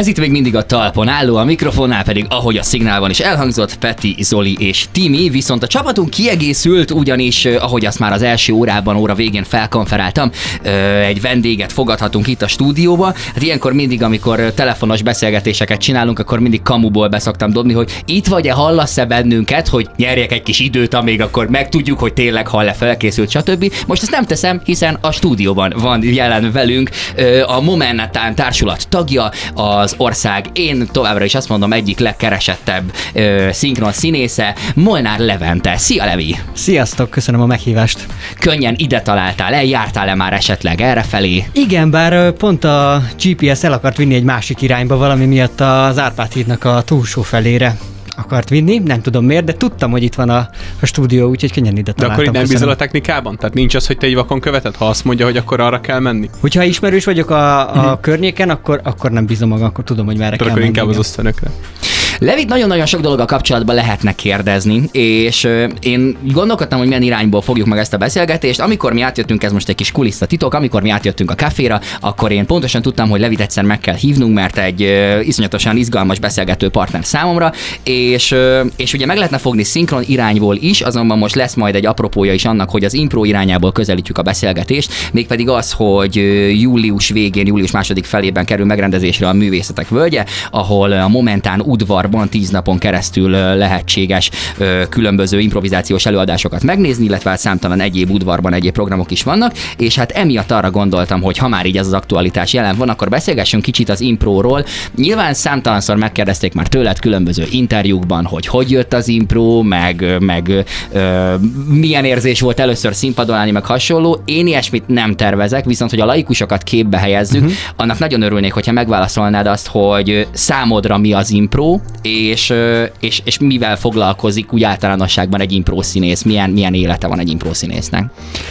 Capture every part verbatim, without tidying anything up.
Ez itt még mindig a talpon álló, a mikrofonnál pedig, ahogy a szignálban is elhangzott, Peti, Zoli és Timi, viszont a csapatunk kiegészült, ugyanis, ahogy azt már az első órában, óra végén felkonferáltam, egy vendéget fogadhatunk itt a stúdióba. Hát ilyenkor mindig, amikor telefonos beszélgetéseket csinálunk, akkor mindig kamuból beszoktam dobni, hogy itt vagy-e, hallasz-e bennünket, hogy nyerjek egy kis időt, amíg akkor megtudjuk, hogy tényleg hall-e, felkészült, stb. Most ezt nem teszem, hiszen a stúdióban van jelen velünk a Momentán társulat tagja, az ország, én továbbra is azt mondom, egyik legkeresettebb szinkron színésze, Molnár Levente. Szia, Levi! Sziasztok, köszönöm a meghívást. Könnyen ide találtál el, jártál-e már esetleg errefelé? Igen, bár pont a gé pé es el akart vinni egy másik irányba, valami miatt az Árpád hídnak a túlsó felére akart vinni, nem tudom miért, de tudtam, hogy itt van a, a stúdió, úgyhogy könnyen ide találtam. De akkor itt nem köszönöm. bízol a technikában? Tehát nincs az, hogy te egy vakon követed, ha azt mondja, hogy akkor arra kell menni? Hogyha ismerős vagyok a, a hmm. környéken, akkor, akkor nem bízom magam, akkor tudom, hogy merre kell menni. Akkor inkább az osztönökre. Levit nagyon-nagyon sok dologgal kapcsolatban lehetne kérdezni, és én gondolkodtam, hogy milyen irányból fogjuk meg ezt a beszélgetést. Amikor mi átjöttünk, ez most egy kis kulisszatitok, amikor mi átjöttünk a kávéra, akkor én pontosan tudtam, hogy Levit egyszer meg kell hívnunk, mert egy iszonyatosan izgalmas beszélgető partner számomra, és, és ugye meg lehetne fogni szinkron irányból is, azonban most lesz majd egy apropója is annak, hogy az impro irányából közelítjük a beszélgetést, mégpedig az, hogy július végén, július második felében kerül megrendezésre a Művészetek Völgye, ahol a Momentán udvar tíz napon keresztül lehetséges különböző improvizációs előadásokat megnézni, illetve számtalan egyéb udvarban egyéb programok is vannak, és hát emiatt arra gondoltam, hogy ha már így ez az aktualitás jelen van, akkor beszélgessünk kicsit az impróról. Nyilván számtalanszor megkérdezték már tőled különböző interjúkban, hogy hogy jött az impro, meg, meg ö, milyen érzés volt először színpadon állni, meg hasonló. Én ilyesmit nem tervezek, viszont hogy a laikusokat képbe helyezzük, uh-huh. annak nagyon örülnék, hogyha megválaszolnád azt, hogy számodra mi az impro, És, és, és mivel foglalkozik úgy általánosságban egy imprószínész, milyen, milyen élete van egy imprószínésznek?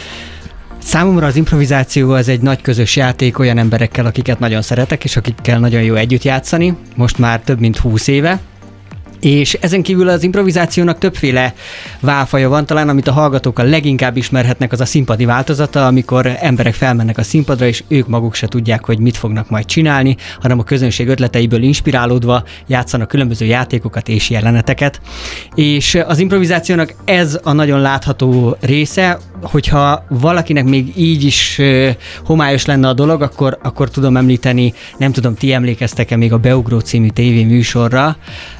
Számomra az improvizáció az egy nagy közös játék olyan emberekkel, akiket nagyon szeretek, és akikkel nagyon jó együtt játszani, most már több mint húsz éve. És ezen kívül az improvizációnak többféle válfaja van, talán amit a hallgatók a leginkább ismerhetnek, az a színpadi változata, amikor emberek felmennek a színpadra, és ők maguk se tudják, hogy mit fognak majd csinálni, hanem a közönség ötleteiből inspirálódva játszanak különböző játékokat és jeleneteket. És az improvizációnak ez a nagyon látható része, hogyha valakinek még így is uh, homályos lenne a dolog, akkor, akkor tudom említeni, nem tudom, ti emlékeztek-e még a Beugró című tévéműsorra.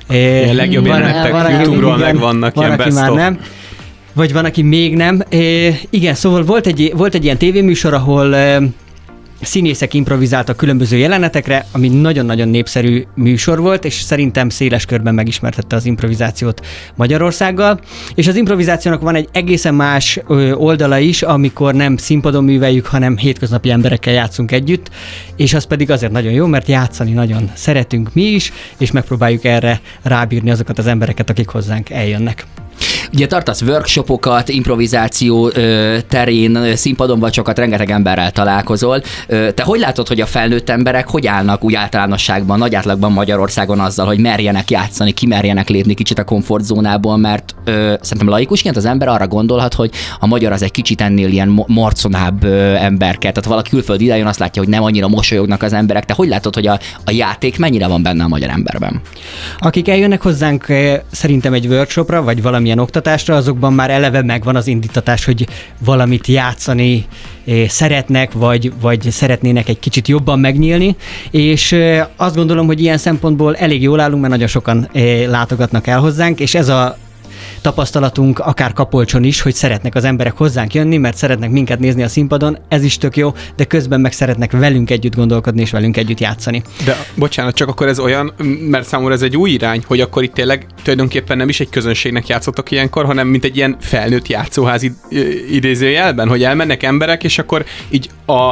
A legjobb jelenetek YouTube-ról megvannak, ilyen best már nem. Vagy van, aki még nem. É, igen, szóval volt egy, volt egy ilyen tévéműsor, ahol e, színészek improvizáltak különböző jelenetekre, ami nagyon-nagyon népszerű műsor volt, és szerintem széles körben megismertette az improvizációt Magyarországgal. És az improvizációnak van egy egészen más oldala is, amikor nem színpadon műveljük, hanem hétköznapi emberekkel játszunk együtt, és az pedig azért nagyon jó, mert játszani nagyon szeretünk mi is, és megpróbáljuk erre rábírni azokat az embereket, akik hozzánk eljönnek. Ugye tartasz workshopokat, improvizáció ö, terén, színpadon vagy sokat, rengeteg emberrel találkozol. Ö, te hogy látod, hogy a felnőtt emberek hogy állnak úgy általánosságban, nagy átlagban Magyarországon azzal, hogy merjenek játszani, kimerjenek lépni kicsit a komfortzónából, mert ö, szerintem laikusként az ember arra gondolhat, hogy a magyar az egy kicsit ennél ilyen morconább ö, emberke. Tehát valaki külföldi idejön, azt látja, hogy nem annyira mosolyognak az emberek. Te hogy látod, hogy a, a játék mennyire van benne a magyar emberben? Akik eljönnek hozzánk szerintem egy workshopra, vagy valamilyen oktatásra, azokban már eleve megvan az indítatás, hogy valamit játszani szeretnek, vagy, vagy szeretnének egy kicsit jobban megnyílni, és azt gondolom, hogy ilyen szempontból elég jól állunk, mert nagyon sokan látogatnak el hozzánk, és ez a tapasztalatunk akár Kapolcson is, hogy szeretnek az emberek hozzánk jönni, mert szeretnek minket nézni a színpadon, ez is tök jó, de közben meg szeretnek velünk együtt gondolkodni, és velünk együtt játszani. De bocsánat, csak akkor ez olyan, mert számomra ez egy új irány, hogy akkor itt tényleg tulajdonképpen nem is egy közönségnek játszottok ilyenkor, hanem mint egy ilyen felnőtt játszóház idézőjelben, hogy elmennek emberek, és akkor így a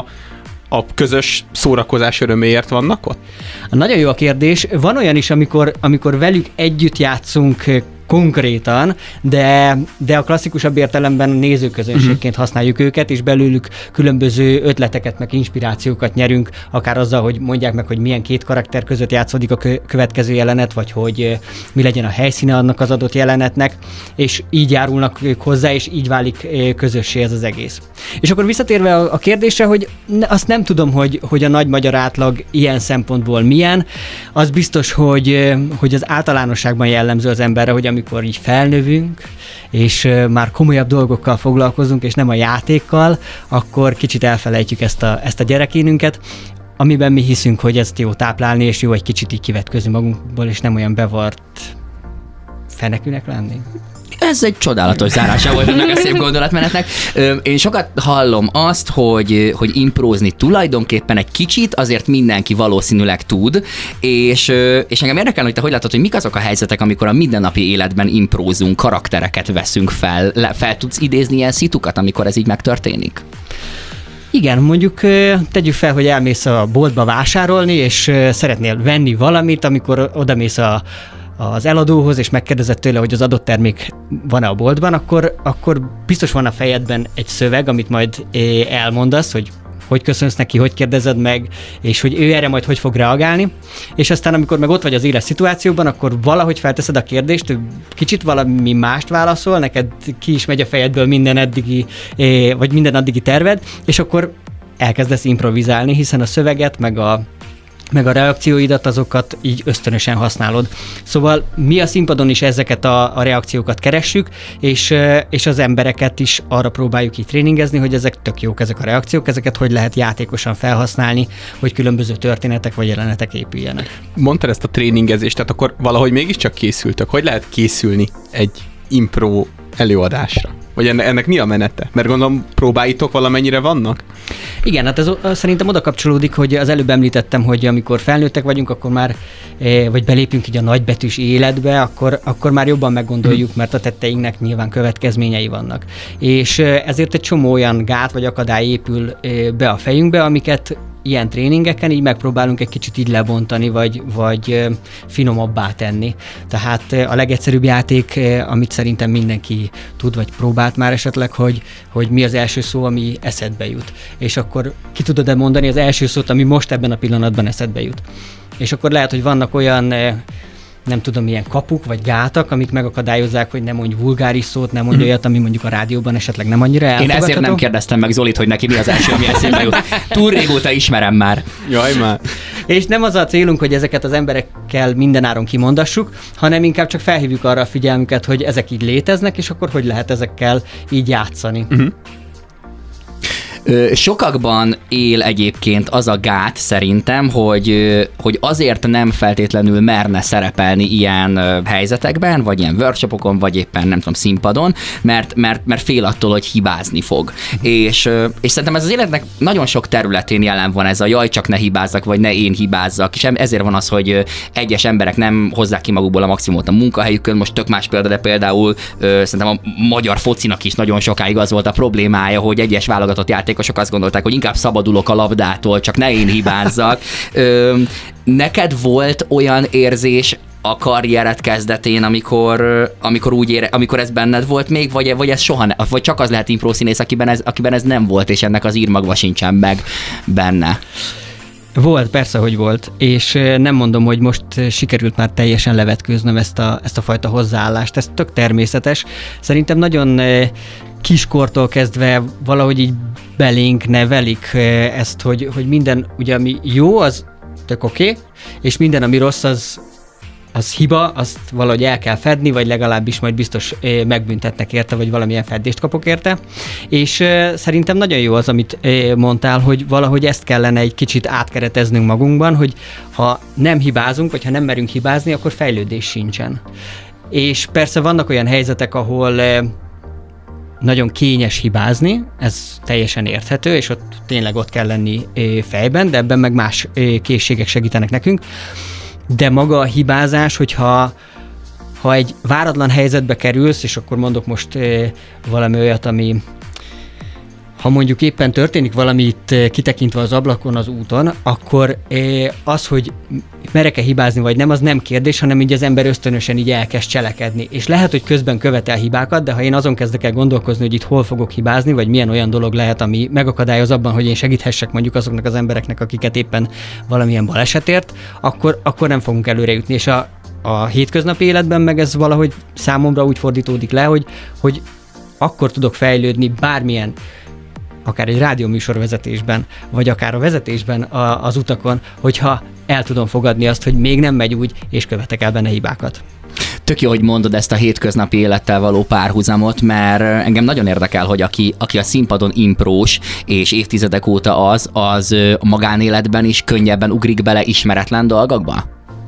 a közös szórakozás öröméért vannak ott? Nagyon jó a kérdés. Van olyan is, amikor, amikor velük együtt játszunk konkrétan, de, de a klasszikusabb értelemben nézőközönségként uh-huh. használjuk őket, és belőlük különböző ötleteket, meg inspirációkat nyerünk, akár azzal, hogy mondják meg, hogy milyen két karakter között játszódik a következő jelenet, vagy hogy mi legyen a helyszíne annak az adott jelenetnek, és így járulnak ők hozzá, és így válik közössé ez az egész. És akkor visszatérve a kérdésre, hogy azt nem tudom, hogy, hogy a nagy magyar átlag ilyen szempontból milyen, az biztos, hogy, hogy az általánosságban jellemző az emberre, hogy amikor így felnövünk, és már komolyabb dolgokkal foglalkozunk, és nem a játékkal, akkor kicsit elfelejtjük ezt a, ezt a gyerekénünket, amiben mi hiszünk, hogy ezt jó táplálni, és jó egy kicsit így kivetközni magunkból, és nem olyan bevart fenekűnek lenni. Ez egy csodálatos zárása volt ennek a szép gondolatmenetnek. Én sokat hallom azt, hogy, hogy imprózni tulajdonképpen egy kicsit, azért mindenki valószínűleg tud, és, és engem érdekel, hogy te hogy látod, hogy mik azok a helyzetek, amikor a mindennapi életben imprózunk, karaktereket veszünk fel. Fel tudsz idézni ilyen szitukat, amikor ez így megtörténik? Igen, mondjuk tegyük fel, hogy elmész a boltba vásárolni, és szeretnél venni valamit, amikor odamész a az eladóhoz, és megkérdezed tőle, hogy az adott termék van-e a boltban, akkor, akkor biztos van a fejedben egy szöveg, amit majd elmondasz, hogy hogy köszönsz neki, hogy kérdezed meg, és hogy ő erre majd hogy fog reagálni. És aztán, amikor meg ott vagy az éles szituációban, akkor valahogy felteszed a kérdést, ő kicsit valami mást válaszol, neked ki is megy a fejedből minden eddigi, vagy minden addigi terved, és akkor elkezdesz improvizálni, hiszen a szöveget, meg a meg a reakcióidat, azokat így ösztönösen használod. Szóval mi a színpadon is ezeket a, a reakciókat keressük, és, és az embereket is arra próbáljuk így tréningezni, hogy ezek tök jók, ezek a reakciók, ezeket hogy lehet játékosan felhasználni, hogy különböző történetek vagy jelenetek épüljenek. Mondtad ezt a tréningezést, tehát akkor valahogy mégiscsak készültök. Hogy lehet készülni egy impro előadásra? Vagy ennek mi a menete? Mert gondolom próbáitok valamennyire vannak? Igen, hát ez szerintem oda kapcsolódik, hogy az előbb említettem, hogy amikor felnőttek vagyunk, akkor már, vagy belépünk így a nagybetűs életbe, akkor, akkor már jobban meggondoljuk, mert a tetteinknek nyilván következményei vannak. És ezért egy csomó olyan gát vagy akadály épül be a fejünkbe, amiket ilyen tréningeken így megpróbálunk egy kicsit így lebontani, vagy, vagy finomabbá tenni. Tehát a legegyszerűbb játék, amit szerintem mindenki tud, vagy próbált már esetleg, hogy, hogy mi az első szó, ami eszedbe jut. És akkor ki tudod-e mondani az első szót, ami most ebben a pillanatban eszedbe jut. És akkor lehet, hogy vannak olyan nem tudom, milyen kapuk vagy gátak, amik megakadályozzák, hogy ne mondj vulgáris szót, ne mondj mm-hmm. olyat, ami mondjuk a rádióban esetleg nem annyira elfogadható. Én ezért nem kérdeztem meg Zolit, hogy neki mi az első, ami eszébe jut. Túl régóta ismerem már. Jaj, már. És nem az a célunk, hogy ezeket az emberekkel mindenáron kimondassuk, hanem inkább csak felhívjuk arra a figyelmüket, hogy ezek így léteznek, és akkor hogy lehet ezekkel így játszani. Mm-hmm. Sokakban él egyébként az a gát szerintem, hogy, hogy azért nem feltétlenül merne szerepelni ilyen helyzetekben, vagy ilyen workshopokon, vagy éppen nem tudom, színpadon, mert, mert, mert fél attól, hogy hibázni fog. És, és szerintem ez az életnek nagyon sok területén jelen van ez a jaj, csak ne hibázzak, vagy ne én hibázzak, és ezért van az, hogy egyes emberek nem hozzák ki magukból a maximumot a munkahelyükön, most tök más példa, de például szerintem a magyar focinak is nagyon sokáig az volt a problémája, hogy egyes válogatott játékosok azt gondolták, hogy inkább szabadulok a labdától, csak ne én hibázzak. Ö, neked volt olyan érzés a karriered kezdetén, amikor, amikor úgy ére, amikor ez benned volt még, vagy, vagy ez soha ne, vagy csak az lehet imprószínész, akiben ez, akiben ez nem volt, és ennek az írmagva sincsen meg benne? Volt, persze, hogy volt, és nem mondom, hogy most sikerült már teljesen levetkőznöm ezt a, ezt a fajta hozzáállást, ez tök természetes. Szerintem nagyon kiskortól kezdve valahogy így belénk nevelik ezt, hogy, hogy minden, ugye ami jó, az tök oké, okay, és minden, ami rossz, az, az hiba, azt valahogy el kell fedni, vagy legalábbis majd biztos megbüntetnek érte, vagy valamilyen feddést kapok érte. És szerintem nagyon jó az, amit mondtál, hogy valahogy ezt kellene egy kicsit átkereteznünk magunkban, hogy ha nem hibázunk, vagy ha nem merünk hibázni, akkor fejlődés sincsen. És persze vannak olyan helyzetek, ahol nagyon kényes hibázni, ez teljesen érthető, és ott tényleg ott kell lenni fejben, de ebben meg más készségek segítenek nekünk. De maga a hibázás, hogyha ha egy váratlan helyzetbe kerülsz, és akkor mondok most valami olyat, ami ha mondjuk éppen történik valamit kitekintve az ablakon az úton, akkor az, hogy merek-e hibázni vagy nem, az nem kérdés, hanem így az ember ösztönösen így elkezd cselekedni. És lehet, hogy közben követel hibákat, de ha én azon kezdek el gondolkozni, hogy itt hol fogok hibázni, vagy milyen olyan dolog lehet, ami megakadályoz abban, hogy én segíthessek mondjuk azoknak az embereknek, akiket éppen valamilyen balesetért, akkor, akkor nem fogunk előre jutni. És a, a hétköznapi életben meg ez valahogy számomra úgy fordítódik le, hogy, hogy akkor tudok fejlődni bármilyen, akár egy rádióműsorvezetésben, vagy akár a vezetésben a, az utakon, hogyha el tudom fogadni azt, hogy még nem megy úgy, és követek el benne hibákat. Tök jó, hogy mondod ezt a hétköznapi élettel való párhuzamot, mert engem nagyon érdekel, hogy aki, aki a színpadon imprós, és évtizedek óta az, az a magánéletben is könnyebben ugrik bele ismeretlen dolgokba?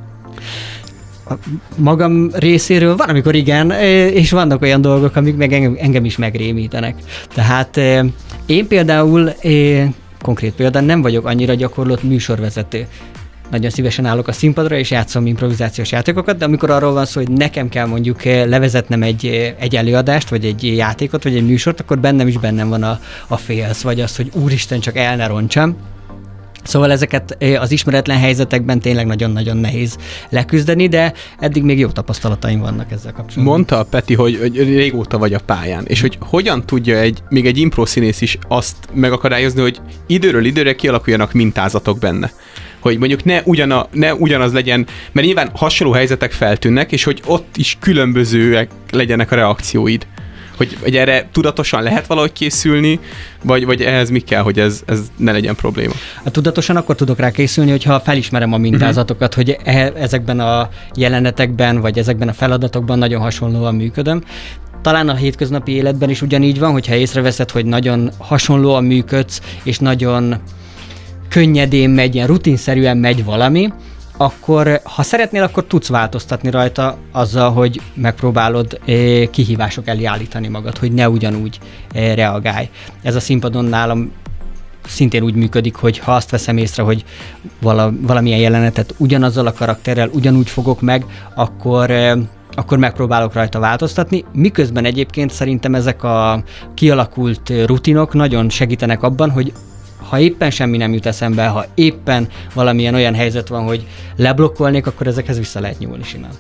Magam részéről van, amikor igen, és vannak olyan dolgok, amik meg engem, engem is megrémítenek. Tehát én például, konkrét példán nem vagyok annyira gyakorlott műsorvezető. Nagyon szívesen állok a színpadra, és játszom improvizációs játékokat, de amikor arról van szó, hogy nekem kell mondjuk levezetnem egy, egy előadást, vagy egy játékot, vagy egy műsort, akkor bennem is bennem van a, a félsz, vagy az, hogy úristen, csak el ne roncsam. Szóval ezeket az ismeretlen helyzetekben tényleg nagyon-nagyon nehéz leküzdeni, de eddig még jó tapasztalataim vannak ezzel kapcsolatban. Mondta a Peti, hogy, hogy régóta vagy a pályán, és hogy hogyan tudja egy, még egy impro színész is azt megakadályozni, hogy időről időre kialakuljanak mintázatok benne. Hogy mondjuk ne, ugyana, ne ugyanaz legyen, mert nyilván hasonló helyzetek feltűnnek, és hogy ott is különbözőek legyenek a reakcióid. Hogy, hogy erre tudatosan lehet valahogy készülni, vagy, vagy ehhez mi kell, hogy ez, ez ne legyen probléma? Hát tudatosan akkor tudok rá készülni, hogyha felismerem a mintázatokat, uh-huh. hogy e- ezekben a jelenetekben, vagy ezekben a feladatokban nagyon hasonlóan működöm. Talán a hétköznapi életben is ugyanígy van, hogyha észreveszed, hogy nagyon hasonlóan működsz, és nagyon könnyedén megy, ilyen rutinszerűen megy valami, akkor ha szeretnél, akkor tudsz változtatni rajta azzal, hogy megpróbálod eh, kihívások elé állítani magad, hogy ne ugyanúgy eh, reagálj. Ez a színpadon nálam szintén úgy működik, hogy ha azt veszem észre, hogy vala, valamilyen jelenetet ugyanazzal a karakterrel ugyanúgy fogok meg, akkor, eh, akkor megpróbálok rajta változtatni. Miközben egyébként szerintem ezek a kialakult rutinok nagyon segítenek abban, hogy ha éppen semmi nem jut eszembe, ha éppen valamilyen olyan helyzet van, hogy leblokkolnék, akkor ezekhez vissza lehet nyúlni simán.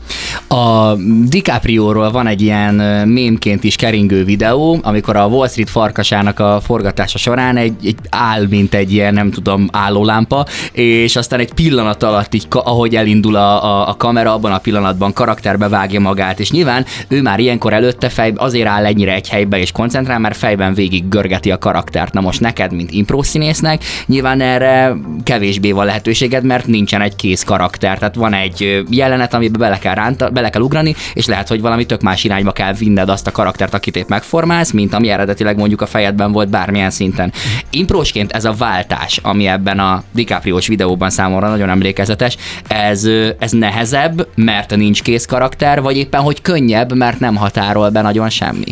A DiCaprióról van egy ilyen mémként is keringő videó, amikor a Wall Street farkasának a forgatása során egy, egy áll, mint egy ilyen, nem tudom, állólámpa, és aztán egy pillanat alatt így, ahogy elindul a, a, a kamera, abban a pillanatban karakterbe vágja magát, és nyilván ő már ilyenkor előtte fejben azért áll ennyire egy helyben és koncentrál, mert fejben végig görgeti a karaktert. Na most neked, mint imprószínésznek, nyilván erre kevésbé van lehetőséged, mert nincsen egy kész karakter. Tehát van egy jelenet, amiben bele kell ránta, bele kell ugrani, és lehet, hogy valami tök más irányba kell vinned azt a karaktert, akit épp megformálsz, mint ami eredetileg mondjuk a fejedben volt bármilyen szinten. Imprósként ez a váltás, ami ebben a DiCapriós videóban számomra nagyon emlékezetes, ez, ez nehezebb, mert nincs kész karakter, vagy éppen, hogy könnyebb, mert nem határol be nagyon semmi?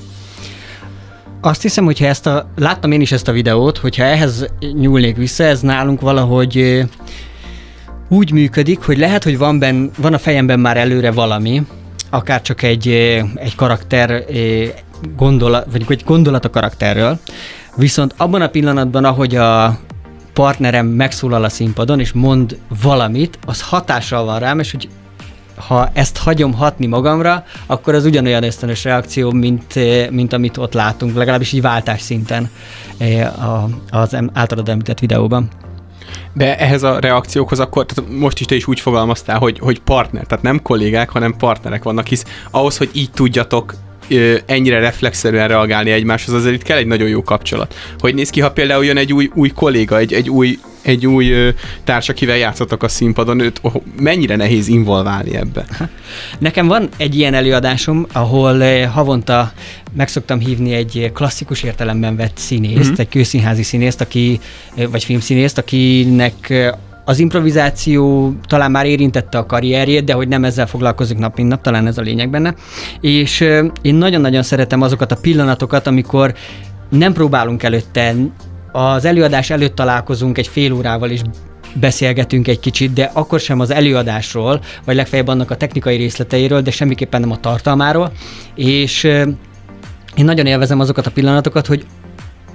Azt hiszem, hogyha ezt a, láttam én is ezt a videót, hogyha ehhez nyúlnék vissza, ez nálunk valahogy úgy működik, hogy lehet, hogy van, ben, van a fejemben már előre valami, akár csak egy, egy karakter gondolat, vagy egy gondolat a karakterről, viszont abban a pillanatban, ahogy a partnerem megszólal a színpadon, és mond valamit, az hatással van rám, és hogy ha ezt hagyom hatni magamra, akkor az ugyanolyan ösztönös reakció, mint, mint amit ott látunk, legalábbis így váltás szinten az általad említett videóban. De ehhez a reakciókhoz akkor, tehát most is te is úgy fogalmaztál, hogy, hogy partner, tehát nem kollégák, hanem partnerek vannak, hisz ahhoz, hogy így tudjatok ennyire reflexzerűen reagálni egymáshoz, azért itt kell egy nagyon jó kapcsolat. Hogy néz ki, ha például jön egy új, új kolléga, egy, egy új, egy új társ, akivel játszotok a színpadon, őt oh, mennyire nehéz involválni ebbe? Nekem van egy ilyen előadásom, ahol havonta meg szoktam hívni egy klasszikus értelemben vett színészt, mm-hmm. egy kőszínházi színészt, aki, vagy filmszínészt, akinek az improvizáció talán már érintette a karrierjét, de hogy nem ezzel foglalkozik nap mint nap, talán ez a lényeg benne. És én nagyon-nagyon szeretem azokat a pillanatokat, amikor nem próbálunk előtte, az előadás előtt találkozunk egy fél órával, és beszélgetünk egy kicsit, de akkor sem az előadásról, vagy legfeljebb annak a technikai részleteiről, de semmiképpen nem a tartalmáról. És én nagyon élvezem azokat a pillanatokat, hogy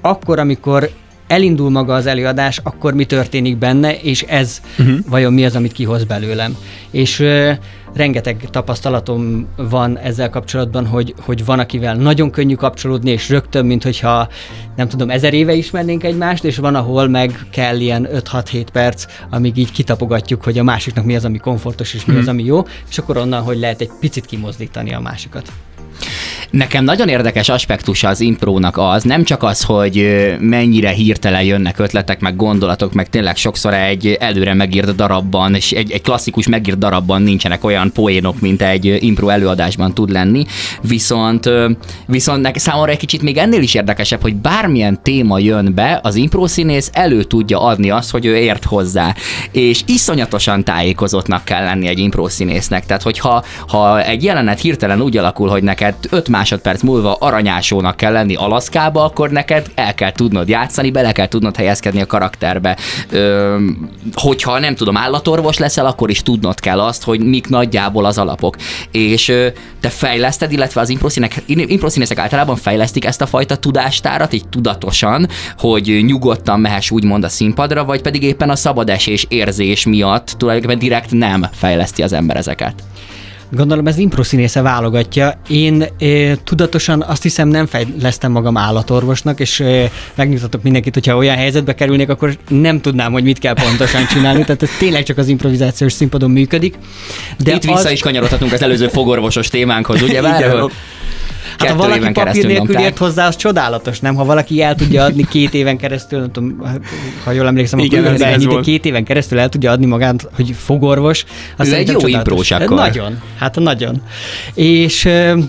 akkor, amikor elindul maga az előadás, akkor mi történik benne, és ez uh-huh. vajon mi az, amit kihoz belőlem. És uh, rengeteg tapasztalatom van ezzel kapcsolatban, hogy, hogy van, akivel nagyon könnyű kapcsolódni, és rögtön, mint hogyha, nem tudom, ezer éve ismernénk egymást, és van, ahol meg kell ilyen öt-hat-hét perc, amíg így kitapogatjuk, hogy a másiknak mi az, ami komfortos, és mi az, ami jó, és akkor onnan, hogy lehet egy picit kimozdítani a másikat. Nekem nagyon érdekes aspektusa az imprónak az, nem csak az, hogy mennyire hirtelen jönnek ötletek, meg gondolatok, meg tényleg sokszor egy előre megírt darabban, és egy, egy klasszikus megírt darabban nincsenek olyan poénok, mint egy impró előadásban tud lenni, viszont, viszont nekem számomra egy kicsit még ennél is érdekesebb, hogy bármilyen téma jön be, az imprószínész elő tudja adni azt, hogy ő ért hozzá, és iszonyatosan tájékozottnak kell lenni egy imprószínésznek, tehát hogyha ha egy jelenet hirtelen úgy alakul, hogy neked öt másodperc múlva aranyásónak kell lenni Alaszkába, akkor neked el kell tudnod játszani, bele kell tudnod helyezkedni a karakterbe. Ö, hogyha nem tudom, állatorvos leszel, akkor is tudnod kell azt, hogy mik nagyjából az alapok. És ö, te fejleszted, illetve az imprószínészek általában fejlesztik ezt a fajta tudástárat, így tudatosan, hogy nyugodtan mehess úgymond a színpadra, vagy pedig éppen a szabadesés érzés miatt tulajdonképpen direkt nem fejleszti az ember ezeket. Gondolom ez imprószínésze válogatja. Én e, tudatosan azt hiszem nem fejlesztem magam állatorvosnak, és e, megnyugtatok mindenkit, hogyha olyan helyzetbe kerülnék, akkor nem tudnám, hogy mit kell pontosan csinálni, tehát ez tényleg csak az improvizációs színpadon működik. De itt az... vissza is kanyarodhatunk az előző fogorvosos témánkhoz, ugye? Bár, Hát ha valaki papír nélkül ért hozzá, az csodálatos, nem? Ha valaki el tudja adni két éven keresztül, nem tudom, ha jól emlékszem, igen, akkor ez ez két éven keresztül el tudja adni magát, hogy fogorvos. Az egy jó imprós akkor. Nagyon, hát nagyon. És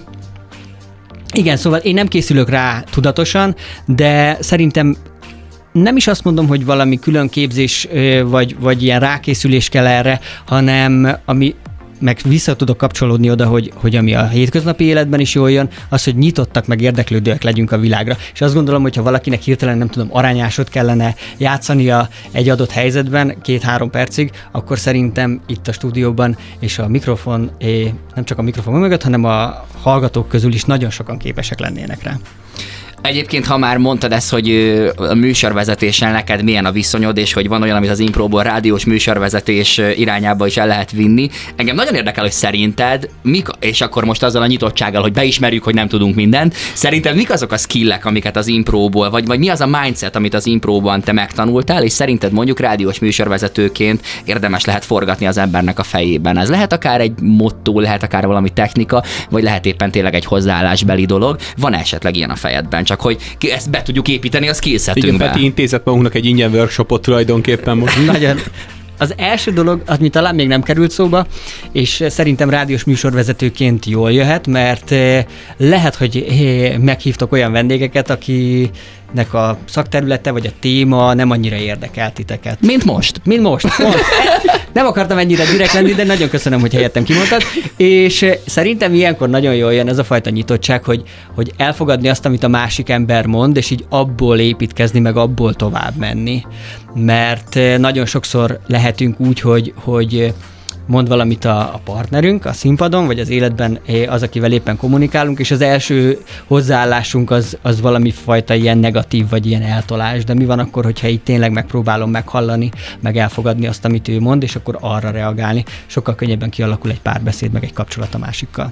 igen, szóval én nem készülök rá tudatosan, de szerintem nem is azt mondom, hogy valami külön képzés vagy, vagy ilyen rákészülés kell erre, hanem ami meg vissza tudok kapcsolódni oda, hogy, hogy ami a hétköznapi életben is jól jön, az, hogy nyitottak, meg érdeklődőek legyünk a világra. És azt gondolom, hogy ha valakinek hirtelen, nem tudom, aranyásot kellene játszania egy adott helyzetben két-három percig, akkor szerintem itt a stúdióban és a mikrofon, nem csak a mikrofon mögött, hanem a hallgatók közül is nagyon sokan képesek lennének rá. Egyébként, ha már mondtad ezt, hogy a műsorvezetéssel neked milyen a viszonyod, és hogy van olyan, amit az impróból rádiós műsorvezetés irányába is el lehet vinni. Engem nagyon érdekel, hogy szerinted, mik, és akkor most azzal a nyitottsággal, hogy beismerjük, hogy nem tudunk mindent, szerinted mik azok a skillek, amiket az impróból, vagy, vagy mi az a mindset, amit az impróban te megtanultál, és szerinted mondjuk rádiós műsorvezetőként érdemes lehet forgatni az embernek a fejében. Ez lehet akár egy motto, lehet akár valami technika, vagy lehet éppen tényleg egy hozzáállásbeli dolog. Van esetleg ilyen a fejedben? Csak hogy ezt be tudjuk építeni a skillsetünkbe. Igen, Peti intézett magunknak egy ingyen workshopot tulajdonképpen most. Nagyon. Az első dolog, az mi talán még nem került szóba, és szerintem rádiós műsorvezetőként jól jöhet, mert lehet, hogy meghívtok olyan vendégeket, akinek a szakterülete vagy a téma nem annyira érdekel titeket. Mint most. Mint most. most. Nem akartam ennyire direkt lenni, de nagyon köszönöm, hogy helyettem kimondtad. És szerintem ilyenkor nagyon jól jön ez a fajta nyitottság, hogy, hogy elfogadni azt, amit a másik ember mond, és így abból építkezni, meg abból tovább menni. Mert nagyon sokszor lehetünk úgy, hogy, hogy mond valamit a, a partnerünk a színpadon, vagy az életben az, akivel éppen kommunikálunk, és az első hozzáállásunk az, az valami fajta ilyen negatív, vagy ilyen eltolás, de mi van akkor, hogyha így tényleg megpróbálom meghallani, meg elfogadni azt, amit ő mond, és akkor arra reagálni. Sokkal könnyebben kialakul egy párbeszéd, meg egy kapcsolat a másikkal.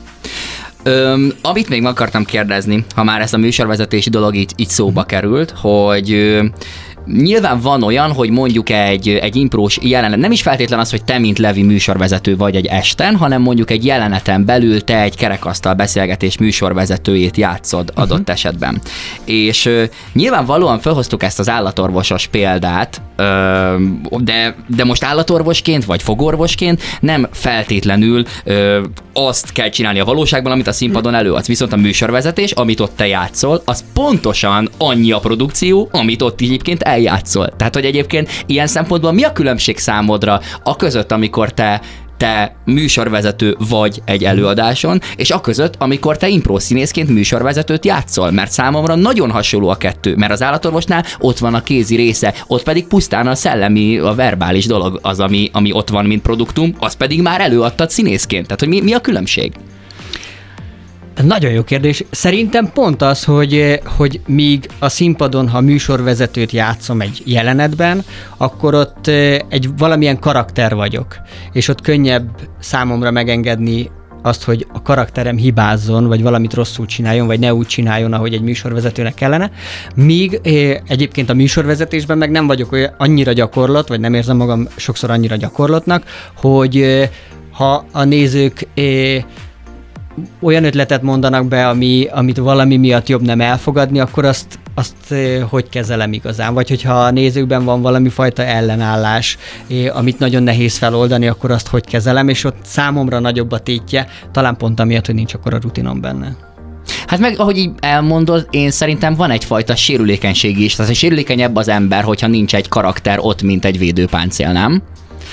Öm, amit még meg akartam kérdezni, ha már ez a műsorvezetési dolog így, így szóba került, hogy ö, nyilván van olyan, hogy mondjuk egy, egy imprós jelenet, nem is feltétlen az, hogy te, mint Levi műsorvezető vagy egy esten, hanem mondjuk egy jeleneten belül te egy kerekasztal beszélgetés műsorvezetőjét játszod adott uh-huh. esetben. És ö, nyilvánvalóan felhoztuk ezt az állatorvosos példát, ö, de, de most állatorvosként vagy fogorvosként nem feltétlenül ö, azt kell csinálni a valóságban, amit a színpadon előadsz. Viszont a műsorvezetés, amit ott te játszol, az pontosan annyi a produkció, amit ott egyébként eljátszol. Tehát, hogy egyébként ilyen szempontból mi a különbség számodra a között, amikor te te műsorvezető vagy egy előadáson, és a között, amikor te imprószínészként műsorvezetőt játszol, mert számomra nagyon hasonló a kettő, mert az állatorvosnál ott van a kézi része, ott pedig pusztán a szellemi, a verbális dolog az, ami, ami ott van, mint produktum, az pedig már előadtad színészként. Tehát, hogy mi, mi a különbség? Nagyon jó kérdés. Szerintem pont az, hogy, hogy míg a színpadon, ha műsorvezetőt játszom egy jelenetben, akkor ott egy valamilyen karakter vagyok, és ott könnyebb számomra megengedni azt, hogy a karakterem hibázzon, vagy valamit rosszul csináljon, vagy ne úgy csináljon, ahogy egy műsorvezetőnek kellene. Míg egyébként a műsorvezetésben meg nem vagyok olyan annyira gyakorlott, vagy nem érzem magam sokszor annyira gyakorlottnak, hogy ha a nézők olyan ötletet mondanak be, ami, amit valami miatt jobb nem elfogadni, akkor azt, azt hogy kezelem igazán? Vagy hogyha a nézőkben van valami fajta ellenállás, amit nagyon nehéz feloldani, akkor azt hogy kezelem, és ott számomra nagyobb a tétje, talán pont amiatt, hogy nincs akkor a rutinom benne. Hát meg, ahogy így elmondod, én szerintem van egyfajta sérülékenység is. Tehát sérülékenyebb az ember, hogyha nincs egy karakter ott, mint egy védőpáncél, nem?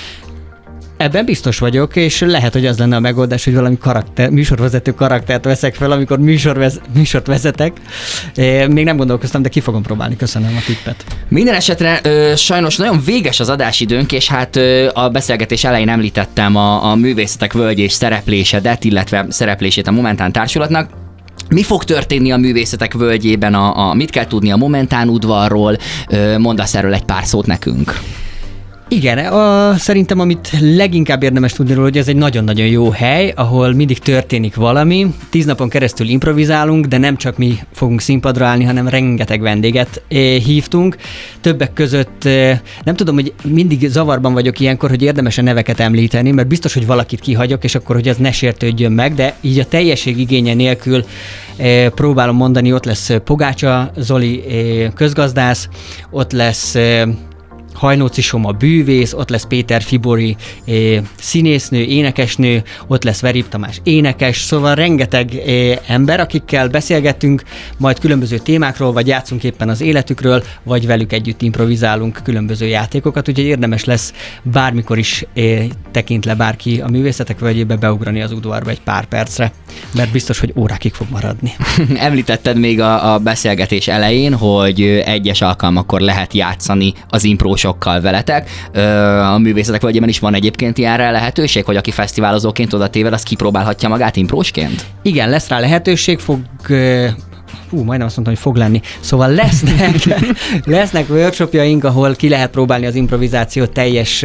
Ebben biztos vagyok, és lehet, hogy az lenne a megoldás, hogy valami karakter, műsorvezető karaktert veszek fel, amikor műsorvez, műsort vezetek. Még nem gondolkoztam, de ki fogom próbálni. Köszönöm a tippet. Minden esetre ö, sajnos nagyon véges az adásidőnk, és hát ö, a beszélgetés elején említettem a, a Művészetek Völgye szereplésedet, illetve szereplését a Momentán Társulatnak. Mi fog történni a Művészetek Völgyében, a, a, mit kell tudni a Momentán udvarról? Ö, mondasz erről egy pár szót nekünk. Igen, a, szerintem amit leginkább érdemes tudni róla, hogy ez egy nagyon-nagyon jó hely, ahol mindig történik valami. Tíz napon keresztül improvizálunk, de nem csak mi fogunk színpadra állni, hanem rengeteg vendéget eh, hívtunk. Többek között eh, nem tudom, hogy mindig zavarban vagyok ilyenkor, hogy érdemes a neveket említeni, mert biztos, hogy valakit kihagyok, és akkor, hogy az ne sértődjön meg, de így a teljesség igénye nélkül eh, próbálom mondani, ott lesz Pogácsa Zoli eh, közgazdász, ott lesz eh, Hajnóci Soma bűvész, ott lesz Péter Fibori eh, színésznő, énekesnő, ott lesz Verip Tamás énekes, szóval rengeteg eh, ember, akikkel beszélgettünk, majd különböző témákról, vagy játszunk éppen az életükről, vagy velük együtt improvizálunk különböző játékokat, úgyhogy érdemes lesz bármikor is eh, tekint le bárki a Művészetek Völgyébe beugrani az udvarba egy pár percre, mert biztos, hogy órákig fog maradni. Említetted még a, a beszélgetés elején, hogy egyes alkalmakkor lehet játszani az imprósokkal veletek. A Művészetek Völgyében is van egyébként ilyenre lehetőség, hogy aki fesztiválozóként oda téved, az kipróbálhatja magát imprósként? Igen, lesz rá lehetőség, fog... Hú, majdnem azt mondtam, hogy fog lenni. Szóval lesznek, lesznek workshopjaink, ahol ki lehet próbálni az improvizációt teljes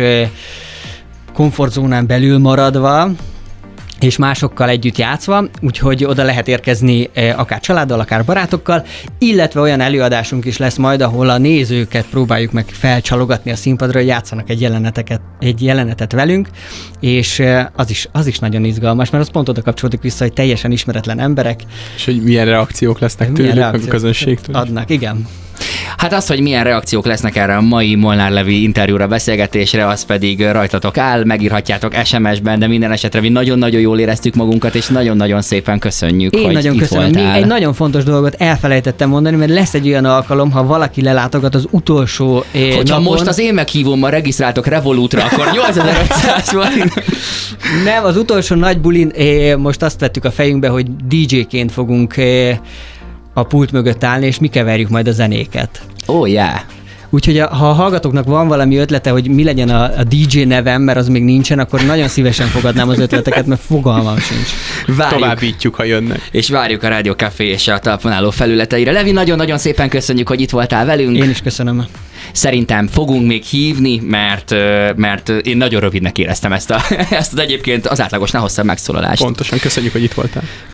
komfortzónán belül maradva, és másokkal együtt játszva, úgyhogy oda lehet érkezni akár családdal, akár barátokkal, illetve olyan előadásunk is lesz majd, ahol a nézőket próbáljuk meg felcsalogatni a színpadra, hogy játszanak egy, jeleneteket, egy jelenetet velünk, és az is, az is nagyon izgalmas, mert az pont oda kapcsolódik vissza, hogy teljesen ismeretlen emberek. És hogy milyen reakciók lesznek tőlük, meg a közönségtől. Adnak, igen. Hát az, hogy milyen reakciók lesznek erre a mai Molnár Levi interjúra, beszélgetésre, az pedig rajtatok áll, megírhatjátok es em es-ben, de minden esetre mi nagyon-nagyon jól éreztük magunkat, és nagyon-nagyon szépen köszönjük, Én hogy nagyon itt köszönöm. voltál. Még egy nagyon fontos dolgot elfelejtettem mondani, mert lesz egy olyan alkalom, ha valaki lelátogat az utolsó eh, Hogyha napon... most az én meghívómmal regisztráltok Revolutra, akkor nyolcezer-ötszáz forint. Nem, az utolsó nagy bulin eh, most azt vettük a fejünkbe, hogy dé dzsé-ként fogunk eh, a pult mögött állni, és mi keverjük majd a zenéket. Ó, oh, yeah. Úgyhogy a, ha a hallgatóknak van valami ötlete, hogy mi legyen a, a dé dzsé nevem, mert az még nincsen, akkor nagyon szívesen fogadnám az ötleteket, mert fogalmam sincs. Várjuk. Továbbítjuk, ha jönnek. És várjuk a Rádió Café és a talpon felületeire. Levi, nagyon-nagyon szépen köszönjük, hogy itt voltál velünk. Én is köszönöm. Szerintem fogunk még hívni, mert, mert én nagyon rövidnek éreztem ezt, a, ezt az egyébként az átlagosnál hosszabb megszólalást. Pontosan, köszönjük, hogy itt voltál.